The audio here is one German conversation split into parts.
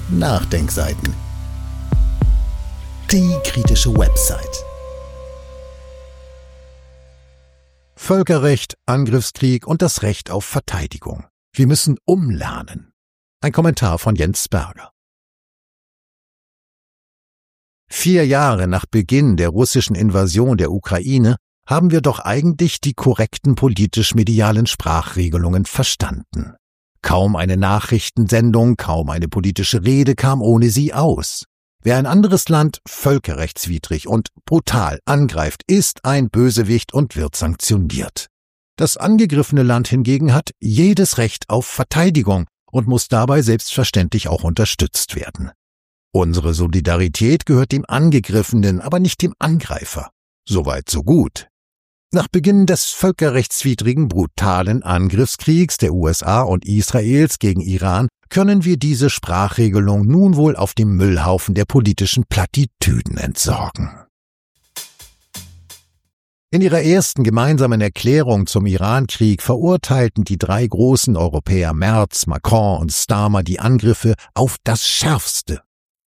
Nachdenkseiten. Die kritische Website. Völkerrecht, Angriffskrieg und das Recht auf Verteidigung. Wir müssen umlernen. Ein Kommentar von Jens Berger. 4 Jahre nach Beginn der russischen Invasion der Ukraine haben wir doch eigentlich die korrekten politisch-medialen Sprachregelungen verstanden. Kaum eine Nachrichtensendung, kaum eine politische Rede kam ohne sie aus. Wer ein anderes Land völkerrechtswidrig und brutal angreift, ist ein Bösewicht und wird sanktioniert. Das angegriffene Land hingegen hat jedes Recht auf Verteidigung und muss dabei selbstverständlich auch unterstützt werden. Unsere Solidarität gehört dem Angegriffenen, aber nicht dem Angreifer. Soweit so gut. Nach Beginn des völkerrechtswidrigen, brutalen Angriffskriegs der USA und Israels gegen Iran können wir diese Sprachregelung nun wohl auf dem Müllhaufen der politischen Plattitüden entsorgen. In ihrer ersten gemeinsamen Erklärung zum Irankrieg verurteilten die 3 großen Europäer Merz, Macron und Starmer die Angriffe auf das Schärfste.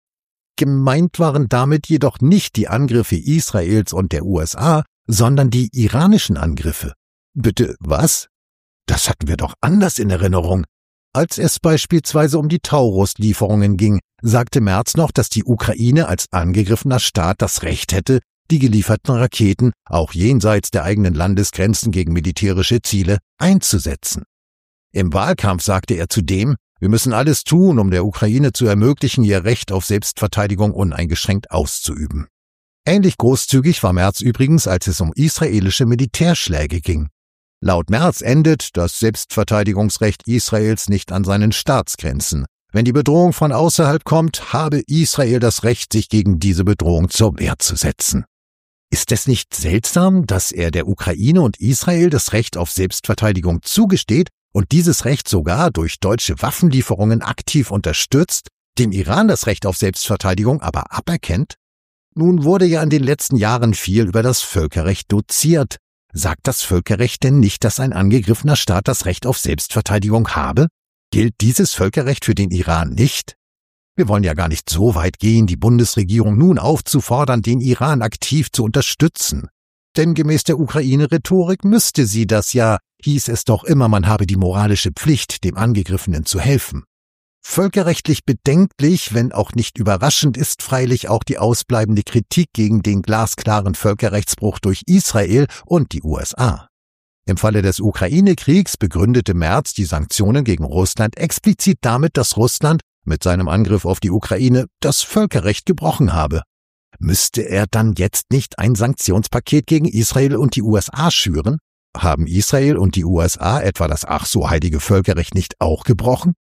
Gemeint waren damit jedoch nicht die Angriffe Israels und der USA, sondern die iranischen Angriffe. Bitte, was? Das hatten wir doch anders in Erinnerung. Als es beispielsweise um die Taurus-Lieferungen ging, sagte Merz noch, dass die Ukraine als angegriffener Staat das Recht hätte, die gelieferten Raketen auch jenseits der eigenen Landesgrenzen gegen militärische Ziele einzusetzen. Im Wahlkampf sagte er zudem, wir müssen alles tun, um der Ukraine zu ermöglichen, ihr Recht auf Selbstverteidigung uneingeschränkt auszuüben. Ähnlich großzügig war Merz übrigens, als es um israelische Militärschläge ging. Laut Merz endet das Selbstverteidigungsrecht Israels nicht an seinen Staatsgrenzen. Wenn die Bedrohung von außerhalb kommt, habe Israel das Recht, sich gegen diese Bedrohung zur Wehr zu setzen. Ist es nicht seltsam, dass er der Ukraine und Israel das Recht auf Selbstverteidigung zugesteht und dieses Recht sogar durch deutsche Waffenlieferungen aktiv unterstützt, dem Iran das Recht auf Selbstverteidigung aber aberkennt? Nun wurde ja in den letzten Jahren viel über das Völkerrecht doziert. Sagt das Völkerrecht denn nicht, dass ein angegriffener Staat das Recht auf Selbstverteidigung habe? Gilt dieses Völkerrecht für den Iran nicht? Wir wollen ja gar nicht so weit gehen, die Bundesregierung nun aufzufordern, den Iran aktiv zu unterstützen. Denn gemäß der Ukraine-Rhetorik müsste sie das ja, hieß es doch immer, man habe die moralische Pflicht, dem Angegriffenen zu helfen. Völkerrechtlich bedenklich, wenn auch nicht überraschend, ist freilich auch die ausbleibende Kritik gegen den glasklaren Völkerrechtsbruch durch Israel und die USA. Im Falle des Ukraine-Kriegs begründete Merz die Sanktionen gegen Russland explizit damit, dass Russland mit seinem Angriff auf die Ukraine das Völkerrecht gebrochen habe. Müsste er dann jetzt nicht ein Sanktionspaket gegen Israel und die USA schüren? Haben Israel und die USA etwa das ach so heilige Völkerrecht nicht auch gebrochen?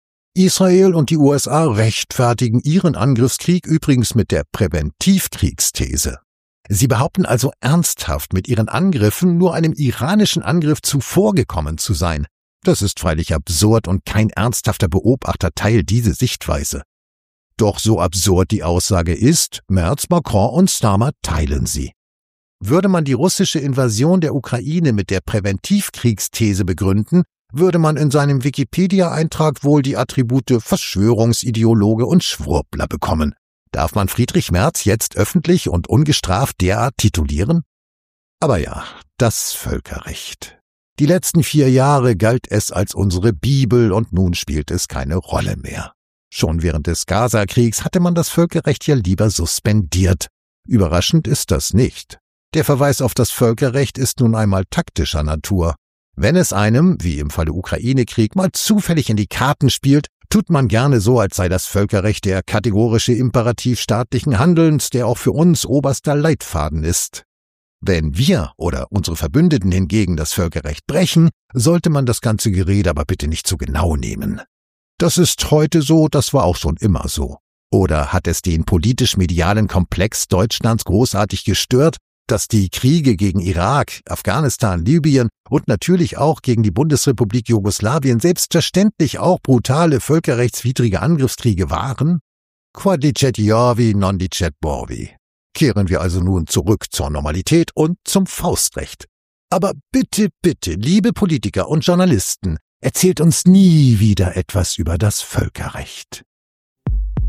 Israel und die USA rechtfertigen ihren Angriffskrieg übrigens mit der Präventivkriegsthese. Sie behaupten also ernsthaft, mit ihren Angriffen nur einem iranischen Angriff zuvorgekommen zu sein. Das ist freilich absurd und kein ernsthafter Beobachter teilt diese Sichtweise. Doch so absurd die Aussage ist, Merz, Macron und Starmer teilen sie. Würde man die russische Invasion der Ukraine mit der Präventivkriegsthese begründen, würde man in seinem Wikipedia-Eintrag wohl die Attribute Verschwörungsideologe und Schwurbler bekommen. Darf man Friedrich Merz jetzt öffentlich und ungestraft derart titulieren? Aber ja, das Völkerrecht. Die letzten 4 Jahre galt es als unsere Bibel und nun spielt es keine Rolle mehr. Schon während des Gaza-Kriegs hatte man das Völkerrecht ja lieber suspendiert. Überraschend ist das nicht. Der Verweis auf das Völkerrecht ist nun einmal taktischer Natur. Wenn es einem, wie im Falle Ukraine-Krieg, mal zufällig in die Karten spielt, tut man gerne so, als sei das Völkerrecht der kategorische Imperativ staatlichen Handelns, der auch für uns oberster Leitfaden ist. Wenn wir oder unsere Verbündeten hingegen das Völkerrecht brechen, sollte man das ganze Gerede aber bitte nicht zu genau nehmen. Das ist heute so, das war auch schon immer so. Oder hat es den politisch-medialen Komplex Deutschlands großartig gestört, dass die Kriege gegen Irak, Afghanistan, Libyen und natürlich auch gegen die Bundesrepublik Jugoslawien selbstverständlich auch brutale völkerrechtswidrige Angriffskriege waren? Quod licet Jovi, non licet Bovi. Kehren wir also nun zurück zur Normalität und zum Faustrecht. Aber bitte, bitte, liebe Politiker und Journalisten, erzählt uns nie wieder etwas über das Völkerrecht.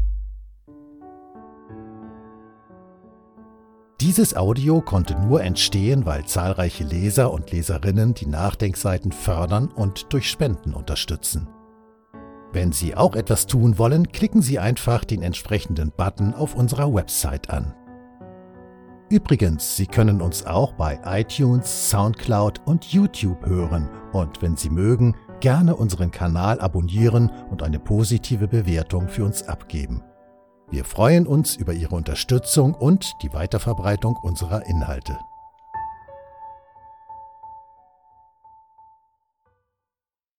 Dieses Audio konnte nur entstehen, weil zahlreiche Leser und Leserinnen die Nachdenkseiten fördern und durch Spenden unterstützen. Wenn Sie auch etwas tun wollen, klicken Sie einfach den entsprechenden Button auf unserer Website an. Übrigens, Sie können uns auch bei iTunes, Soundcloud und YouTube hören und wenn Sie mögen, gerne unseren Kanal abonnieren und eine positive Bewertung für uns abgeben. Wir freuen uns über Ihre Unterstützung und die Weiterverbreitung unserer Inhalte.